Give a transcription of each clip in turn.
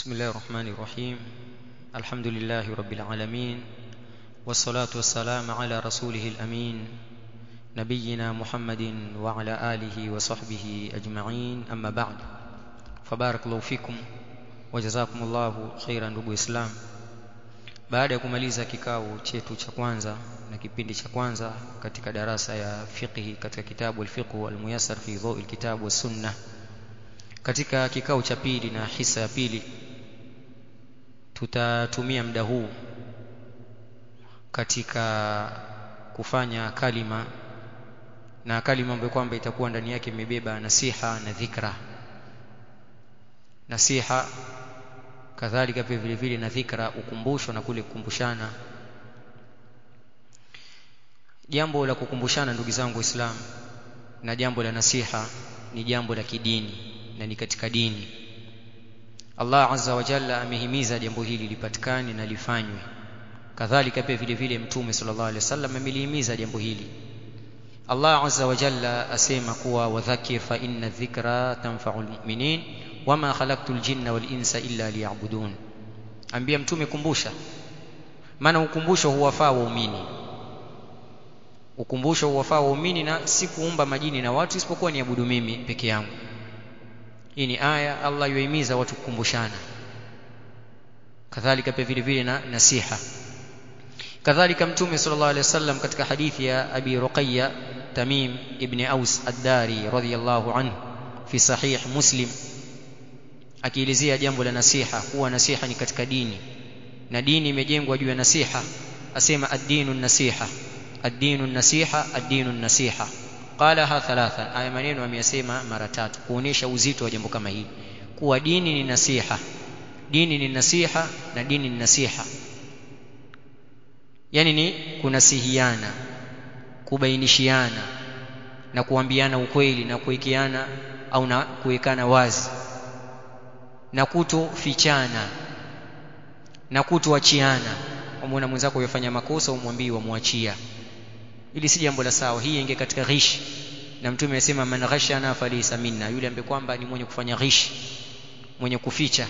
بسم الله الرحمن الرحيم. الحمد لله رب العالمين، والصلاة والسلام على رسوله الأمين نبينا محمد وعلى آله وصحبه أجمعين، أما بعد. فبارك الله فيكم وجزاكم الله خيرا. Ndugu Islam, baada ya kumaliza kikao chetu cha kwanza na kipindi cha kwanza katika darasa ya fiqh katika kitabu al-Fiqh al-Muyassar fi Dhaw al-Kitab was-Sunnah, katika kikao cha pili na hisa ya pili tutatumia muda huu katika kufanya kalima, na kalima ambayo kwamba itakuwa ndani yake imebeba nasiha na dhikra. Nasiha kadhalika pia vile vile na dhikra, ukumbusho na kule kukumbushana. Jambo la kukumbushana, ndugu zangu Waislamu, na jambo la nasiha ni jambo la kidini na ni katika dini. Allah Azza wa Jalla amehimiza jambo hili lipatikane na lifanywe. Kadhalika pia vile vile Mtume sallallahu alaihi wasallam amelihimiza jambo hili. Allah Azza wa Jalla asema kuwa wadhakir fa inna dhikra tanfa'ul mu'minin wama khalaqtul jinna wal insa illa liya'budun. Ambia Mtume, kumbusha, maana ukumbusho huwafaa waumini. Ukumbusho huwafaa waumini, na si kuumba majini na watu isipokuwa niabudu mimi peke yangu. Hii ni aya Allah yuhimiza watu kukumbushana. Kadhalika pia vile vile na nasiha. Kadhalika Mtume sallallahu alaihi wasallam katika hadithi ya Abi Ruqayya Tamim ibn Aus ad-Dari radhiyallahu anhu fi sahih Muslim, akielezea jambo la nasiha, kuwa nasiha ni katika dini na dini imejengwa juu ya nasiha. Asema ad-dinu nasiha, ad-dinu nasiha, ad-dinu nasiha. Qalaha thalatha, aya maneno ameyasema mara tatu kuonesha uzito wa jambo kama hili, kuwa dini ni nasiha, dini ni nasiha na dini ni nasiha. Yani ni kunasihiana, kubainishiana na kuambiana ukweli na kuwekeana au na kuwekana wazi na kutofichana na kutoachiana. Umeona mwenzako yofanya makosa umwambie wamwachia, ili si jambo la sawa. Hii inge katika ghish, na Mtume amesema man ghashana falaysa minna, yule ambaye kwamba ni mwenye kufanya ghish, mwenye kuficha.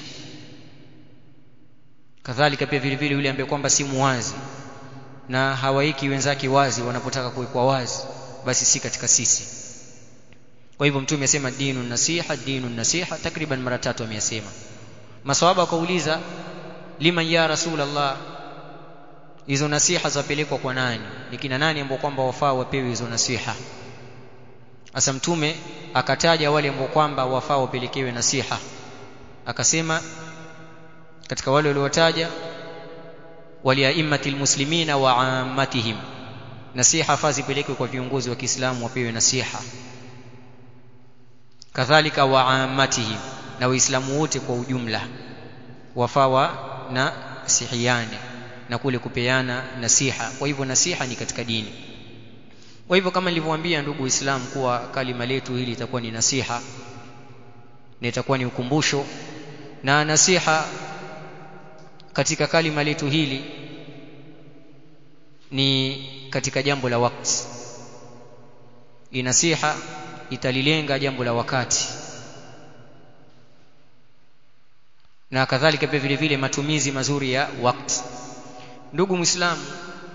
Kadhalika pia vile vile yule ambaye kwamba si muwazi na hawaiki wenzake wazi wanapotaka kuwekwa wazi, basi si katika sisi. Kwa hivyo Mtume amesema dinu nasiha, dinu nasiha, takriban mara tatu ameyasema. Maswahaba wakauliza, liman ya Rasulullah, hizo nasiha zapelekwa kwa nani? Ni kina nani ambao kwamba wafaa wapewe hizo nasiha? Asa Mtume akataja wale ambao kwamba wafaa wapelekewe nasiha. Akasema katika wale waliowataja, wali aimmatil muslimina wa ammatihim, nasiha fazi pelekwe kwa viongozi wa Kiislamu wapewe nasiha. Kadhalika wa ammatihim, na waislamu wote kwa ujumla wafaa na sihiane na kule kupeana nasiha. Kwa hivyo nasiha ni katika dini. Kwa hivyo kama nilivyowaambia ndugu Waislamu, kuwa kalima letu hili itakuwa ni nasiha na itakuwa ni ukumbusho. Na nasiha katika kalima letu hili ni katika jambo la wakati. Nasiha italilenga jambo la wakati, na kadhalika pia vile vile matumizi mazuri ya wakati. Ndugu Muislamu,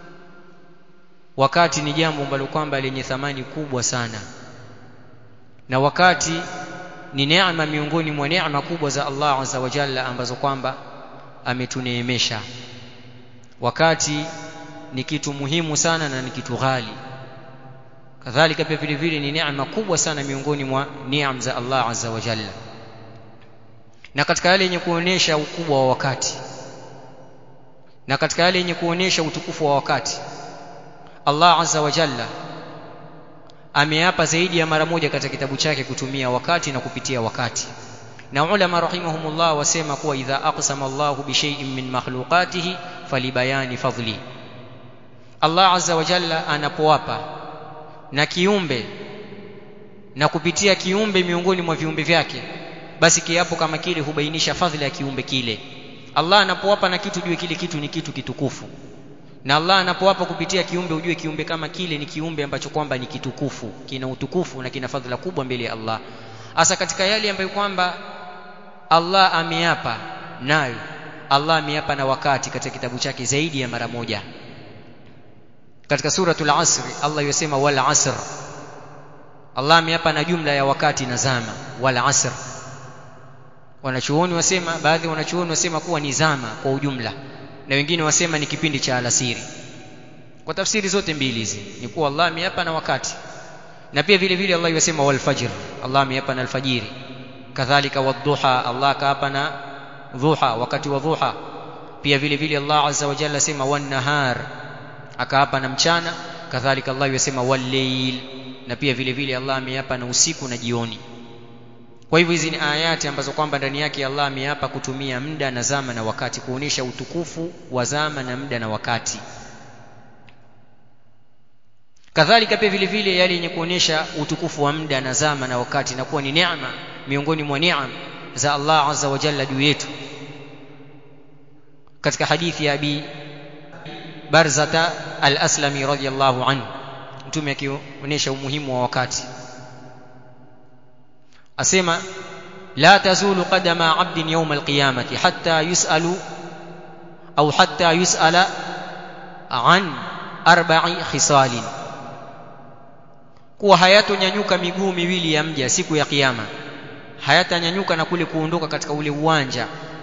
wakati ni jambo ambalo kwamba lenye thamani kubwa sana, na wakati ni neema miongoni mwa neema kubwa za Allah Azza wa Jalla ambazo kwamba ametuneemesha. Wakati ni kitu muhimu sana na ni kitu ghali. Kadhalika pia vile vile ni neema kubwa sana miongoni mwa neema za Allah Azza wa Jalla. Na katika yale yenye kuonesha ukubwa wa wakati, na katika yale yenye kuonesha utukufu wa wakati, Allah Azza wa Jalla ameapa zaidi ya mara moja katika kitabu chake kutumia wakati na kupitia wakati. Na ulama rahimahumullah wasema kuwa idha aqsama Allahu bi shay'in min makhluqatihi falibayani fadli. Allah Azza wa Jalla anapoapa na kiumbe na kupitia kiumbe miongoni mwa viumbe vyake, basi kiapo kama kile hubainisha fadhila ya kiumbe kile. Allah anapoapa na kitu, ujue kile kitu ni kitu kitukufu. Na Allah anapoapa kupitia kiumbe, ujue kiumbe kama kile ni kiumbe ambacho kwamba ni kitukufu, kina utukufu na kina fadhila kubwa mbele ya Allah. Hasa katika yale ambayo kwamba Allah ameapa nayo Allah ameapa na wakati katika kitabu chake zaidi ya mara moja. Katika suratul Asr Allah yasema wal asr, Allah ameapa na jumla ya wakati na zama. Wal asr, wanachuoni wasema, baadhi ya wanachuoni wasema kuwa ni zama kwa ujumla, na wengine wasema ni kipindi cha alasiri. Kwa tafsiri zote mbili hizi ni kuwa Allah ameapa na wakati, na pia vile vile Allah yasema wal fajr, Allah ameapa na alfajiri. Kadhalika wadhuha, Allah kaapa na dhuha, wakati wa dhuha. Pia vile vile Allah azza wa jalla sema wan nahar, akaapa na mchana. Kadhalika Allah yasema wal layl, na pia vile vile Allah ameapa na usiku na jioni. Kwa hivyo hizi ni ayati ambazo kwamba ndani yake Allah ameapa kutumia muda na zama na wakati, kuonesha utukufu wa zama na muda na wakati. Kadhalika pia vile vile yale yenye kuonesha utukufu wa muda na zama na wakati na kuwa ni neema miongoni mwa neema za Allah azza wa jalla juu yetu. Katika hadithi ya Abi Barzata al-Aslami radhiyallahu anhu, mtume akionyesha umuhimu wa wakati asema la tazulu qadama 'abdin yawm al-qiyamati hatta yus'ala an arba'i khisalin, kuwa hayatonyanyuka miguu miwili ya mja siku ya kiyama, hayatanyanyuka na kule kuondoka katika ule uwanja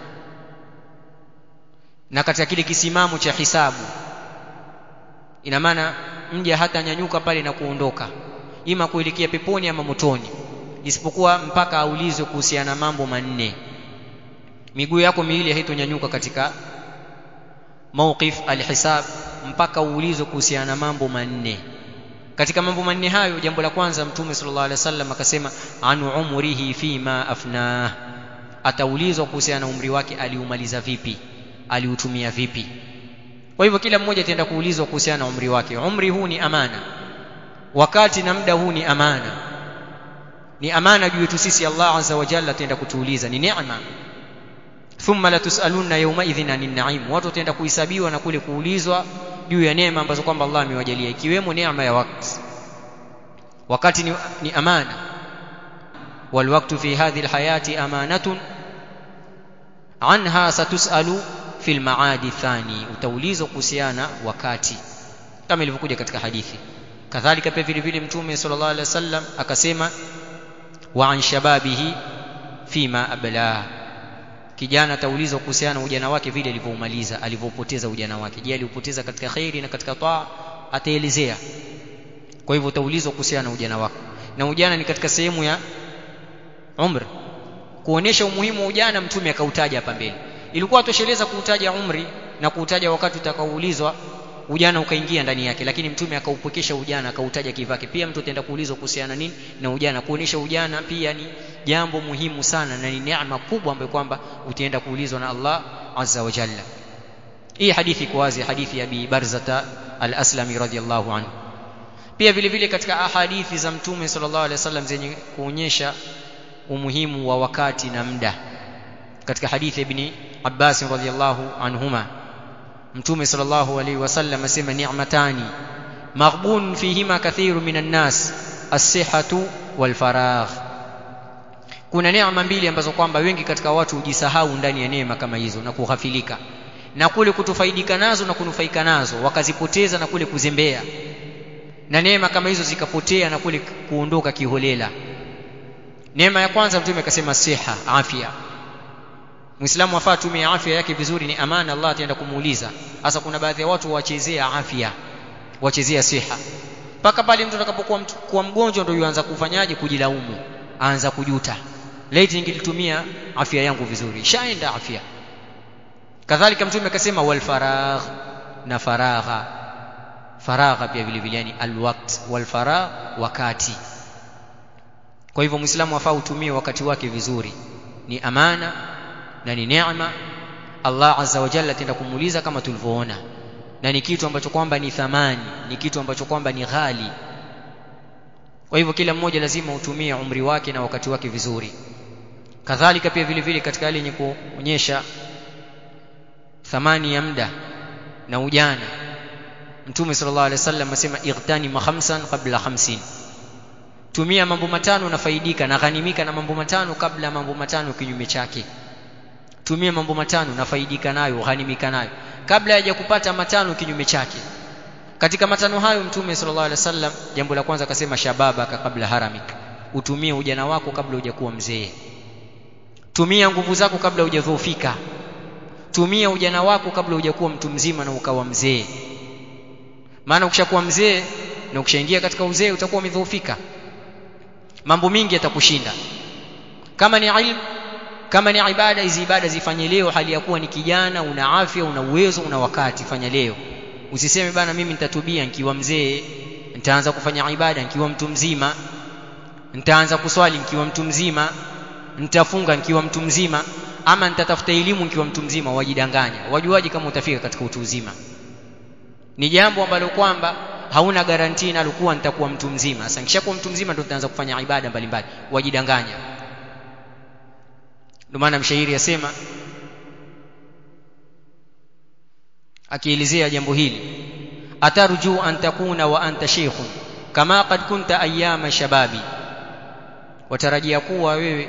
na katika kile kisimamo cha hisabu. Ina maana mja hatanyanyuka pale na kuondoka ima kuelekea peponi ama motoni, isipokuwa mpaka aulizwe kuhusiana na mambo manne. Miguu yako miwili haitonyanyuka katika mawqif alhisab mpaka uulizwe kuhusiana na mambo manne. Katika mambo manne hayo, jambo la kwanza Mtume sallallahu alaihi wasallam akasema anu umrihi fima afnah, ataulizwa kuhusiana na umri wake, aliumaliza vipi, aliutumia vipi. Kwa hivyo kila mmoja ataenda kuulizwa kuhusiana na umri wake. Umri huu ni amana, wakati na muda huu ni amana, ni amana juu yetu sisi. Allah azza wa jalla ataenda kutuuliza, ni neema. Thumma la tusaluna yawma idhin anin na'im, watu wataenda kuhesabiwa na kule kuulizwa juu ya neema ambazo kwamba Allah amewajalia, ikiwemo neema ya wakati. Wakati ni amana. Wal waqtu fi hadhihi alhayati amanatun anha satusalu fil maadi thani, utaulizwa kuhusiana wakati kama ilivyokuja katika hadithi. Kadhalika pia vile vile Mtume sallallahu alaihi wasallam akasema wa an shababihi fima abla, kijana ataulizwa kuhusiana na ujana wake vile alivyomaliza, alivyopoteza ujana wake. Je, aliupoteza katika khairi na katika taa? Ataelezea. Kwa hivyo utaulizwa kuhusiana na ujana wako, na ujana ni katika sehemu ya umri. Kuonesha umuhimu wa ujana, Mtume akautaja hapa mbele. Ilikuwa tosheleza kuutaja umri na kuutaja wakati utakaoulizwa, ujana ukaingia ndani yake, lakini Mtume akaupokesha ujana, akautaja kivake. Pia mtu ataenda kuulizwa kuhusiana nini na ujana, kuonesha ujana pia ni jambo muhimu sana na ni neema kubwa ambayo kwamba utaenda kuulizwa na Allah azza wa jalla. Hii hadithi kwa wazi, hadithi ya Abi Barzata al-Aslami radhiyallahu anhu. Pia vile vile katika ahadithi za Mtume sallallahu alaihi wasallam zenye kuonyesha umuhimu wa wakati na muda, katika hadithi ya Ibn Abbas radhiyallahu anhuma, Mtume sallallahu alaihi wasallam asema ni'matani maghbun fihima kathiru minan nas as-sihhatu wal faragh, kuna neema mbili ambazo kwamba wengi katika watu hujisahau ndani ya neema kama hizo na kughafilika na kule kutofaidika nazo na kunufaika nazo, wakazipoteza na kule kuzembea, na neema kama hizo zikapotea na kule kuondoka kiholela. Neema ya kwanza Mtume akasema siha, afya. Muislamu afaa tumie afya yake vizuri, ni amana Allah ataenda kumuuliza. Hasa kuna baadhi ya watu wachezea afya, wachezea siha, mpaka pale mtu atakapokuwa kuwa mgonjwa ndio yuanza kufanyaje, kujilaumu, aanza kujuta, laiti ningelitumia afya yangu vizuri, shaenda afya. Kadhalika Mtume akasema wal faragh, na faragha pia vile vile, yani alwaqt wal faragh, wakati. Kwa hivyo Muislamu afaa utumie wakati wake vizuri, ni amana na ni neema. Allah azza wa jalla ataenda kumuuliza kama tulivyoona, na ni kitu ambacho kwamba ni thamani, ni kitu ambacho kwamba ni ghali. Kwa hivyo kila mmoja lazima utumie umri wake na wakati wake vizuri. Kadhalika pia vile vile katika hali yenye kuonyesha thamani ya muda na ujana, Mtume sallallahu alaihi wasallam asema ightani ma khamsan qabla 50, tumia mambo matano na faidika na ghanimika na mambo matano kabla mambo matano kinyume chake. tumia mambo matano nafaidika nayo, ghanimika nayo. Kabla haja kupata matano kinyume chake. Katika matano hayo Mtume sallallahu alaihi wasallam jambo la kwanza akasema shababaka kabla haramik, utumie ujana wako kabla hujakuwa mzee. Tumia nguvu zako kabla hujadhoofika. Tumia ujana wako kabla hujakuwa mtu mzima na ukawa mzee. Maana ukishakuwa mzee na ukishaingia katika uzee utakuwa umedhoofika. Mambo mingi yatakushinda. Kama ni ilmu, kama ni ibada, hizi ibada zifanye leo hali ya kuwa ni kijana, una afya, una uwezo, una wakati, fanya leo. Usiseme bana mimi nitatubia nikiwa mzee, nitaanza kufanya ibada nikiwa mtu mzima, nitaanza kuswali nikiwa mtu mzima, nitafunga nikiwa mtu mzima, ama nitatafuta elimu nikiwa mtu mzima. Wajidanganya. Wajuaje kama utafika katika utu uzima? Ni jambo ambalo kwamba hauna garantii na alikuwa nitakuwa mtu mzima. Sasa nikishakuwa mtu mzima ndio nitaanza kufanya ibada mbalimbali. Wajidanganya. Ndio maana mshairi yasema akielezea jambo hili, atarju an takuna wa anta sheikhun kama qad kunta ayyama shababi, watarajia kuwa wewe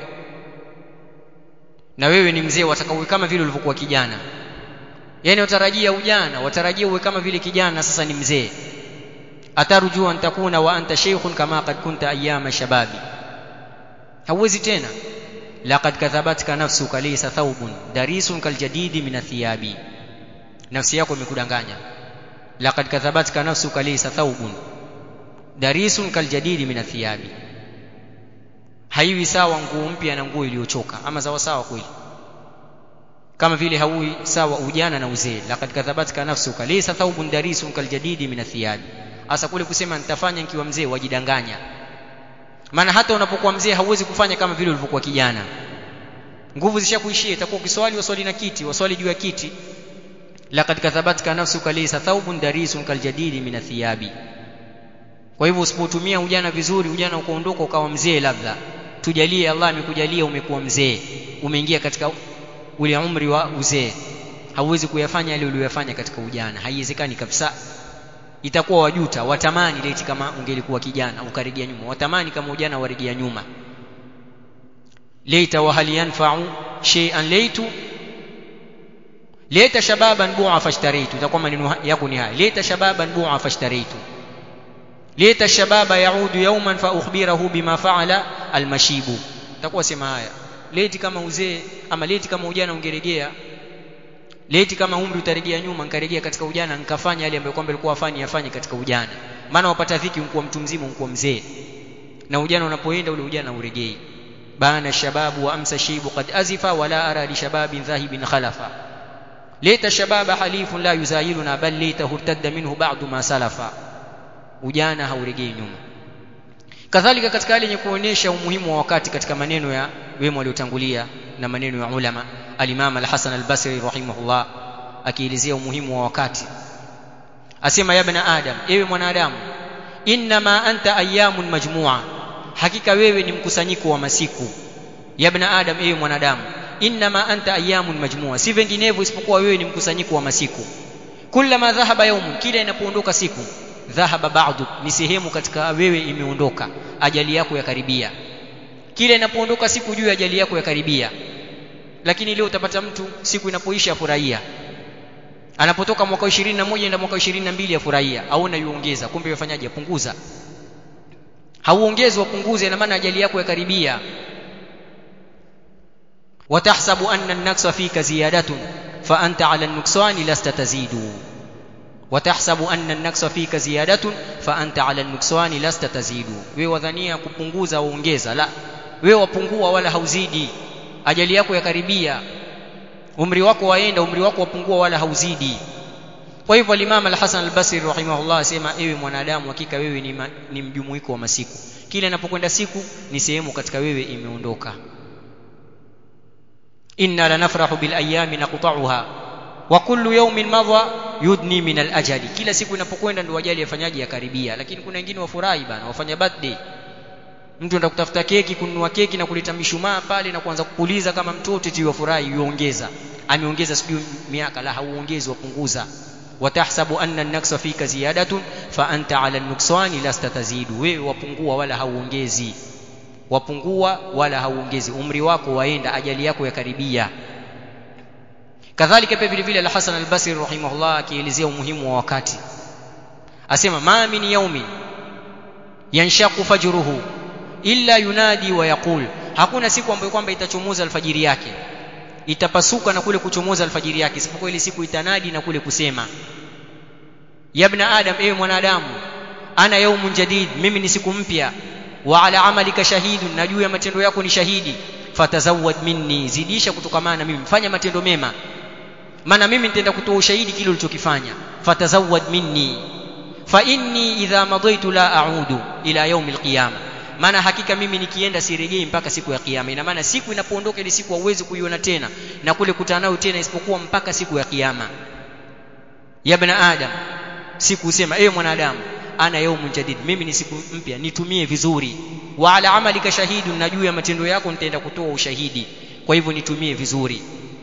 na wewe ni mzee watakawe kama vile ulivyokuwa kijana. Yani watarajia ujana, watarajia uwe kama vile kijana sasa ni mzee. Atarju an takuna wa anta sheikhun kama qad kunta ayyama shababi, hauwezi tena. Laqad kadhabatka nafsuka laysa thawbun darisun kaljadidi min athiyabi, nafsi yako imekudanganya. Laqad kadhabatka nafsuka laysa thawbun darisun kaljadidi min athiyabi, haiwi sawa nguo mpya na nguo iliyochoka. Ama sawa sawa kweli? Kama vile hauwi sawa ujana na uzee. Laqad kadhabatka nafsuka laysa thawbun darisun kaljadidi min athiyabi. Asa kule kusema nitafanya nikiwa mzee, wajidanganya. Maana hata unapokuwa mzee hauwezi kufanya kama vile ulivyokuwa kijana. Nguvu zishakuishia, itakuwa ukiswali waswali na kiti, waswali juu ya kiti. Laqad kadhabatka nafsuka laysa thawbun darisun kaljadidi min athiyabi. Kwa hivyo usipotumia ujana vizuri, ujana ukaondoka ukawa mzee, labda tujalie Allah amekujalia umekuwa mzee, umeingia katika ule umri wa uzee, hauwezi kuyafanya yale uliyofanya katika ujana. Haiwezekani kabisa. Itakuwa wajuta, watamani leti kama ungelikuwa kijana ukarejea nyuma, watamani kama ujana warejea nyuma. Laita wa hal yanfa'u shay'an laita shababan bu'a fashtaraitu. Itakuwa maneno yako ni haya, laita shababan bu'a fashtaraitu, laita shababa yaudu yawman fa ukhbirahu bima fa'ala almashibu. Itakuwa sema haya, leti kama uzee ama leti kama ujana ungerejea, leti kama umri utarejea nyuma nikarejea katika ujana nikafanya yale ambayo kwamba alikuwa afanye katika ujana. Maana wapata dhiki unakuwa mtu mzima, unakuwa mzee, na ujana unapoenda ule ujana urejei. Bana shababu wa amsa shibu qad azifa wala ara li shababin dhahibin khalafa, laita shababa halifun la yuzayiluna bal laita hurtadda minhu ba'du ma salafa. Ujana haurejei nyuma. Kadhalika katika hali yenye kuonesha umuhimu wa wakati katika maneno ya wema waliotangulia na maneno ya ulama, al-Imam al-Hasan al-Basri rahimahullah akielezea umuhimu wa wakati asema, ya ibn adam, ewe mwanadamu, inma anta ayyamun majmu'a, hakika wewe ni mkusanyiko wa masiku. Ya ibn adam, ewe mwanadamu, inma anta ayyamun majmu'a, si vinginevyo isipokuwa wewe ni mkusanyiko wa masiku. Kullama dhahaba yawmun, kila inapoondoka siku, dhahaba ba'du, ni sehemu katika wewe imeondoka, ajali yako yakaribia. Kila inapoondoka siku juu ajali yako yakaribia. Lakini leo utapata mtu siku inapoisha afurahia, anapotoka mwaka 21 enda mwaka 22 afurahia, aona yuongeza, kumbe yafanyaje? Punguza. Hauongezi, wapunguze, na maana ajali yako yakaribia. watahsabu anna an-naqsa fika ziyadatun fa anta 'ala an-nuqsani lasta tazidu. watahsabu anna an-naqsa fika ziyadatun fa anta 'ala an-nuqsani lasta tazidu. Wewe wadhania kupunguza uongeza, la, wewe wapungua wala hauzidi. Ajali yako yakaribia, umri wako waenda, umri wako wapungua wala hauzidi. Kwa hivyo al-Imam al-Hasan al-Basri rahimahullah asema, ewe mwanadamu, hakika wewe ni mjumuiko wa masiku. Kila inapokwenda siku ni sehemu katika wewe imeondoka. inna lanafrahu bil ayami naqta'uha wa kullu yawmin madha yudni min al-ajali. Kila siku inapokwenda ndio ajali yafanyaje? Yakaribia. Lakini kuna wengine wafurahi bana, wafanya birthday, mtu anaenda kutafuta keki, kununua keki na kuleta mishumaa pale na kuanza kupuliza kama mtoto eti wafurahi, yuongeza, ameongeza sijui miaka. La, hauongezi, wapunguza. watahsabu anna an-naqsa fika ziyadatun fa anta 'ala an-nuqsani lasta tazidu. Wewe wapungua wala hauongezi, wapungua wala hauongezi. Umri wako waenda, ajali yako yakaribia. kadhalika pia vile vile al-Hasan al-Basri rahimahullah akielezea umuhimu wa wakati asema ma min yawmin yanshaqu fajruhu illa yunadi wa yaqul, hakuna siku ambayo kwamba itachomoza alfajiri yake, itapasuka na kule kuchomoza alfajiri yake, isipokuwa ile siku itanadi na kule kusema ya ibn adam, ewe mwanadamu, ana yaumun jadid, mimi ni siku mpya, wa ala amalika shahidun, na juu ya matendo yako ni shahidi, fatazawwad minni, zidisha kutokamana na mimi, fanya matendo mema, maana mimi nitaenda kutoa ushahidi kile ulichokifanya. Fatazawwad minni fa inni idha madaitu la a'udu ila yaum alqiyama, maana hakika mimi nikienda sirejei mpaka siku ya kiyama. Ina maana siku inapoondoka ile siku hauwezi kuiona tena na kule kutana nayo tena isipokuwa mpaka siku ya kiyama. Ya ibn adam, siku usema ewe mwanadamu, ana yaumun jadid, mimi ni siku mpya, nitumie vizuri. Wa ala amalika shahidun, na juu ya matendo yako nitaenda kutoa ushahidi, kwa hivyo nitumie vizuri.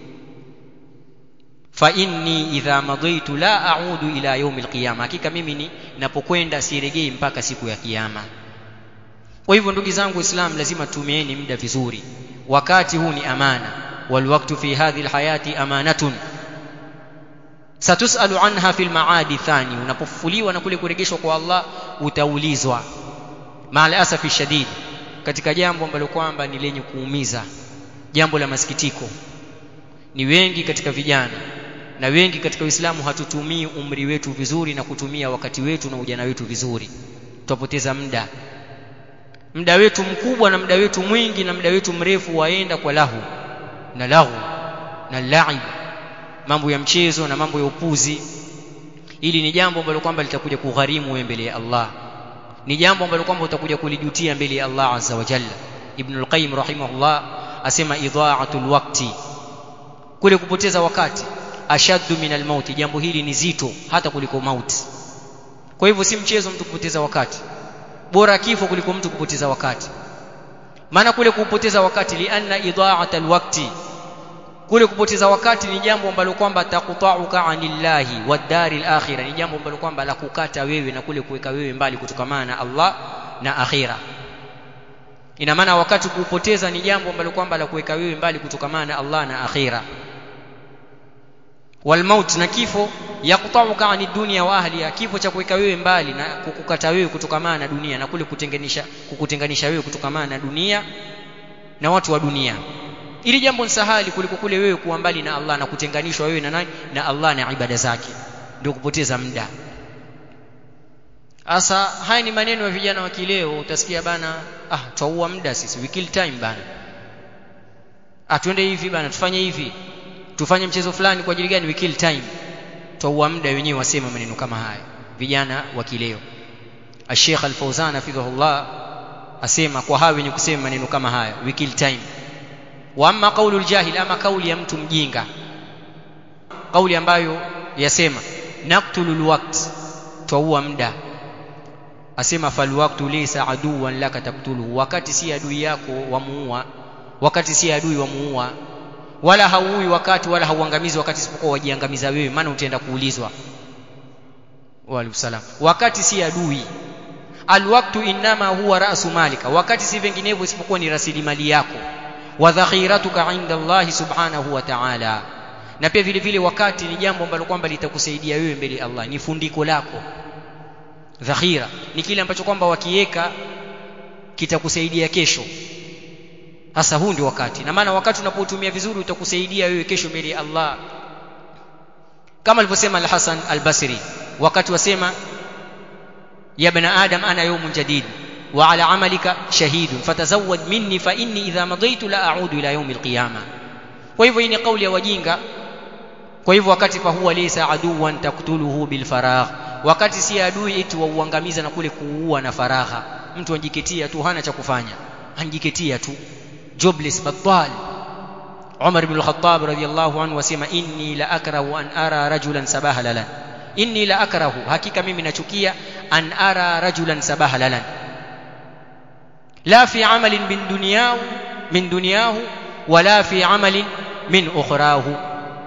Fa inni idha madaitu la a'udu ila yaum alqiyama, hakika mimi ninapokwenda sirejei mpaka siku ya kiyama. Kwa hivyo ndugu zangu Islam, lazima tumieni muda vizuri. Wakati huu ni amana, wal waqtu fi hadhihi alhayati amanatun satusalu anha fil maadi thani, unapofufuliwa na kule kurejeshwa kwa Allah utaulizwa. Maal asafi shadid, katika jambo ambalo kwamba ni lenye kuumiza, jambo la masikitiko, ni wengi katika vijana na wengi katika Uislamu hatutumii umri wetu vizuri na kutumia wakati wetu na ujana wetu vizuri. Tupoteza muda wetu mkubwa na muda wetu mwingi na muda wetu mrefu waenda kwa lahu na laib, mambo ya mchezo na mambo ya upuzi. Ili ni jambo ambalo kwamba litakuja kugharimu wewe mbele ya Allah, ni jambo ambalo kwamba utakuja kulijutia mbele ya Allah azza wa jalla. Ibn al-Qayyim rahimahullah asema idha'atul waqti, kule kupoteza wakati, ashaddu min al-maut, jambo hili ni zito hata kuliko mauti. Kwa hivyo si mchezo mtu kupoteza wakati, bora kifo kuliko mtu kupoteza wakati. Maana kule kupoteza wakati, lianna idha'atal waqti, kule kupoteza wakati ni jambo ambalo kwamba taqta'uka anillahi wad-daril akhirah, ni jambo ambalo kwamba la kukata wewe na kule kuweka wewe mbali kutokamana na Allah na akhira. Ina maana wakati kupoteza ni jambo ambalo kwamba la kuweka wewe mbali kutokamana na Allah na akhira. Wal maut, na kifo, yaqta'uka anid dunya wa ahliha, kifo cha kuweka wewe mbali na kukukata wewe kutokamana na dunia na kule kukutenganisha wewe kutokamana na dunia na watu wa dunia. Ili jambo ni sahali kuliko kule wewe kuwa mbali na Allah na kutenganishwa wewe na nani? Na Allah na ibada zake, ndio kupoteza muda. Asa haya ni maneno ya vijana wa kileo, utasikia bana, tuua muda sisi, we kill time bana, twende hivi bana, tufanye hivi, tufanye mchezo fulani. Kwa ajili gani? We kill time, tuua muda. Wenyewe wasema maneno kama haya vijana wa kileo. Sheikh Al-Fawzan hafidhahullah asema kwa hawa wenye kusema maneno kama haya, we kill time. Wa amma qaulul jahil, ama kauli ya mtu mjinga, kauli ambayo yasema naqtulul waqt, tuua muda, asema fal waqtu laysa aduwan laka taqtuluhu, wakati si adui yako wamuua, wakati si adui wamuua, wala hauui wakati wala hauangamizi wakati, isipokuwa wajiangamiza wewe, maana utaenda kuulizwa. Wa alayhi salam. Wakati si adui, alwaqtu inma huwa ra'su malika, wakati si vinginevyo isipokuwa ni rasilimali yako, wa dhakhiratuka inda Allah subhanahu wa ta'ala, na pia vile vile wakati ni jambo ambalo kwamba litakusaidia wewe mbele ya Allah, ni fundiko lako. Dhakhira ni kile ambacho kwamba wakiweka kitakusaidia kesho. Hasa huu ndio wakati, na maana wakati unapotumia vizuri utakusaidia wewe kesho mbele ya Allah, kama alivyosema Al-Hasan Al-Basri wakati wasema ya ibn adam ana yawmun jadid wa ala amalika shahidun fatazawwad minni fa inni idha madaitu la a'udu ila yawm al-qiyama. Kwa hivyo hii ni kauli ya wajinga. Kwa hivyo wakati fa huwa laysa aduwan taqtuluhu bil faragh, wakati si adui eti wauangamiza na kule kuua na faragha. Mtu anjiketia tu, hana cha kufanya, anjiketia tu, jobless battal. Umar ibn al-Khattab radiyallahu anhu wasema inni la akrahu an ara rajulan sabaha lalan, inni la akrahu, hakika mimi nachukia, an ara rajulan sabaha lalan, la fi amalin min dunyahu wala fi amalin min ukhrahu.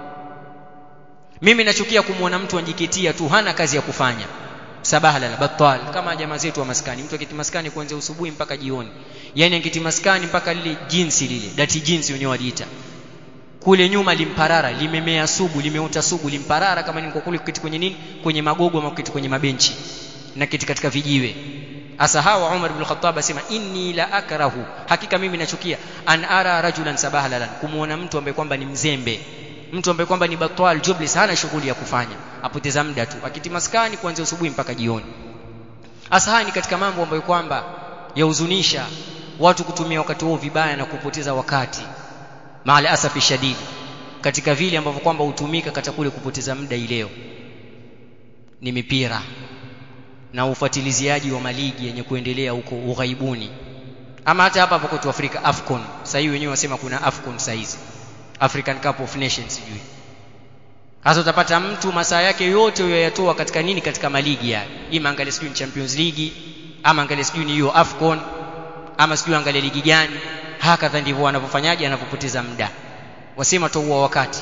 Mimi nachukia kumwona mtu anjiketia tu, hana kazi ya kufanya, sabaha lala, battal, kama jamaa zetu wa maskani. Mtu akiti maskani kuanzia usubuhi mpaka jioni, yani akiti maskani mpaka lile jinsi lile dati jinsi wenyewe waliita, kule nyuma limparara, limemea sugu, limeota sugu, limparara kama niko kule kiti kwenye nini, kwenye magogo au kiti kwenye mabenchi na kiti katika vijiwe. Asa hawa Umar ibn Khattab asema inni la akrahu, hakika mimi nachukia, an ara rajulan sabahalan, kumuona mtu ambaye kwamba ni mzembe, mtu ambaye kwamba ni batwal jublis, hana shughuli ya kufanya, apoteza muda tu akiti maskani kuanzia asubuhi mpaka jioni. Asa haya ni katika mambo ambayo kwamba yahuzunisha watu kutumia wakati wao vibaya na kupoteza wakati, maala asafi shadidi, katika vile ambavyo kwamba hutumika katika kule kupoteza muda. Ileo ni mipira na ufuatiliziaji wa maligi yenye kuendelea huko ughaibuni, ama hata hapa hapo kwetu Afrika, Afcon. Sasa hivi wenyewe wasema kuna Afcon sasa hizi, African Cup of Nations sijui. Hasa utapata mtu masaa yake yote yoyatoa katika nini, katika maligi haya, ima angalia sijui Champions League, ama angalia sijui ni hiyo Afcon, ama sijui angalia ligi gani. Hakadha ndivyo wanavyofanyaje, anapopoteza muda, wasema toua wakati.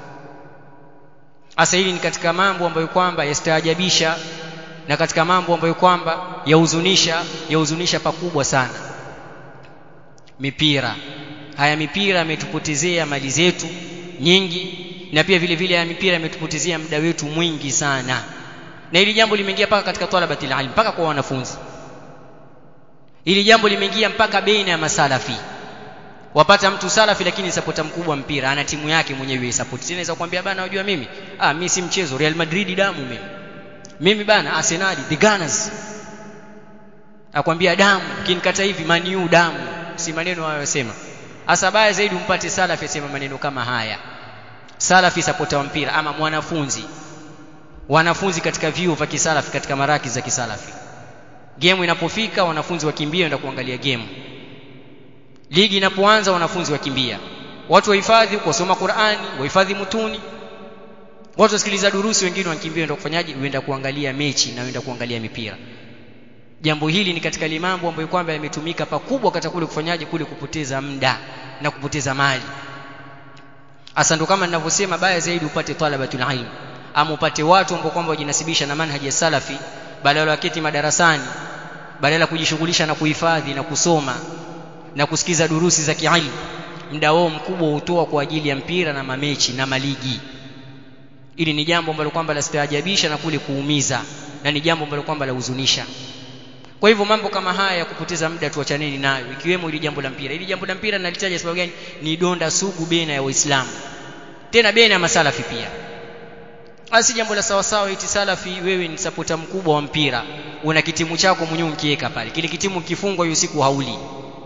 Asa hili ni katika mambo ambayo kwamba yastaajabisha na katika mambo ambayo kwamba yahuzunisha pakubwa sana. Mipira haya, mipira imetupotezea mali zetu nyingi, na pia vile vile haya mipira imetupotezea muda wetu mwingi sana. Na hili jambo limeingia mpaka katika talabatil ilm, mpaka kwa wanafunzi. Hili jambo limeingia mpaka baina ya masalafi. Wapata mtu salafi lakini supporter mkubwa mpira, ana timu yake mwenyewe support. Tena inaweza kuambia bana, unajua mimi si mchezo, Real Madrid damu mimi bana, Arsenal the Gunners, akwambia damu, kinikata hivi Man U damu. Si maneno hayo yasema. Hasa baya zaidi umpate salafi asema maneno kama haya. Salafi supporter wa mpira, ama wanafunzi katika vyuo vya kisalafi, katika maraki za kisalafi, game inapofika wanafunzi wakimbia kwenda kuangalia game, ligi inapoanza wanafunzi wakimbia, watu wahifadhi kusoma Qur'ani, wahifadhi mutuni, watu wasikiliza durusi, wengine wakimbia kwenda kufanyaje, kwenda kuangalia mechi na kwenda kuangalia mipira. Jambo hili ni katika mambo ambayo kwamba yametumika pakubwa katika kule kufanyaje, kule kupoteza muda na kupoteza mali. Hasa ndo kama ninavyosema, baya zaidi upate talabatul ilm, ama upate watu ambao kwamba wajinasibisha na manhaji ya salafi, badala ya kiti madarasani, badala kujishughulisha na kuhifadhi na kusoma na kusikiza durusi za kiilmu, muda wao mkubwa hutoa kwa ajili ya mpira na mamechi na maligi. Ili ni jambo ambalo kwamba lastaajabisha na kule kuumiza, na ni jambo ambalo kwamba lahuzunisha. Kwa hivyo mambo kama haya ya kupoteza muda tuachaneni nayo, ikiwemo ili jambo la mpira. Ili jambo la mpira nalitaja sababu gani? Ni donda sugu baina ya Waislamu, tena baina ya masalafi pia. Asi jambo la sawa sawa eti salafi wewe ni supporter mkubwa wa mpira, una kitimu chako mwenyewe unkiweka pale, kile kitimu kifungwa hiyo siku hauli,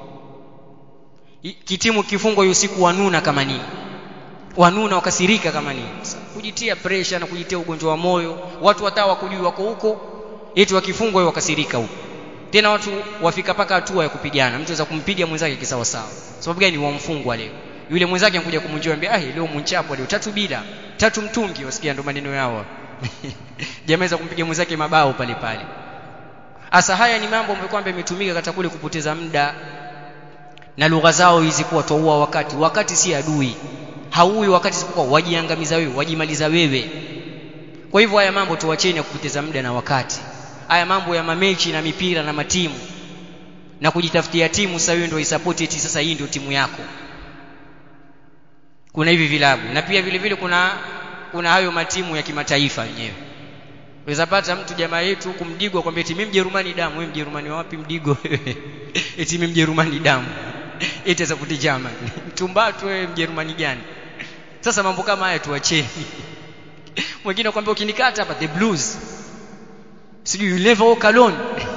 kitimu kifungwa hiyo siku wanuna kama nini, wanuna wakasirika kama nini. Kujitia pressure na kujitia ugonjwa wa moyo, watu watawa kujui wako huko, eti wakifungwa wakasirika huko. Tena watu wafika paka hatua ya kupigana, mtu anaweza kumpiga mwenzake kisawa sawa. Sababu gani? Wamfungwa leo. Yule mwenzake anakuja kumjua, anambia leo mchapo leo 3 mtungi, wasikia ndo maneno yao. Jamaa anaweza kumpiga mwenzake mabao pale pale. Asa haya ni mambo ambayo kwamba yametumika katika kule kupoteza muda, na lugha zao hizi kuwa toua wakati si adui. Haui wakati isipokuwa wajiangamiza wewe, wajimaliza wewe. Kwa hivyo haya mambo tuacheni ya kupoteza muda na wakati. Haya mambo ya mamechi na mipira na matimu na kujitafutia timu sasa wewe ndio isupport eti sasa hii ndio timu yako. Kuna hivi vilabu, na pia vile vile kuna hayo matimu ya kimataifa yenyewe. Unaweza pata mtu jamaa yetu kumdigwa kwamba eti mimi Mjerumani damu. Wewe Mjerumani wapi mdigo? Eti mimi Mjerumani damu. Eti za kuti German. Mtumbatu wewe Mjerumani gani? Sasa mambo kama haya tuacheni. Mwingine akwambia ukinikata hapa the blues, sijui you never walk alone.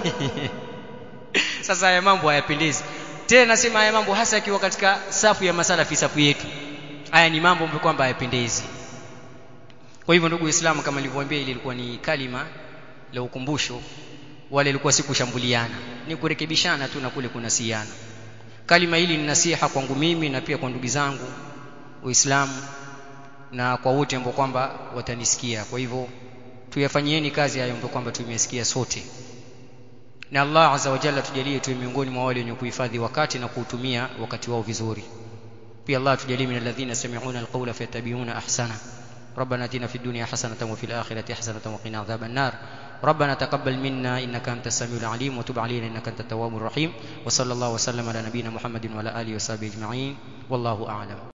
Sasa haya mambo hayapendezi. Tena nasema haya mambo hasa yakiwa katika safu ya masalafi, safu yetu, haya ni mambo ambayo kwamba hayapendezi. Kwa hivyo ndugu Waislamu, kama nilivyowaambia, ile ilikuwa ni kalima la ukumbusho, wale ilikuwa si kushambuliana, ni kurekebishana tu na kule kunasiana. Kalima hili ni nasiha kwangu mimi na pia kwa ndugu zangu Waislamu na kwa wote ambao kwamba watanisikia. Kwa hivyo tuyafanyieni kazi hayo ambayo kwamba tumesikia sote, na Allah azza wa jalla tujalie tuwe miongoni mwa wale wenye kuhifadhi wakati na kuutumia wakati wao vizuri. Pia Allah tujalie min alladhina sami'una alqawla fayattabi'una ahsana. ربنا آتنا في الدنيا حسنة وفي الآخرة حسنة وقنا عذاب النار. ربنا تقبل منا إنك أنت السميع العليم وتب علينا إنك أنت التواب الرحيم. وصلى الله وسلم على نبينا محمد وعلى آله وصحبه أجمعين. والله أعلم.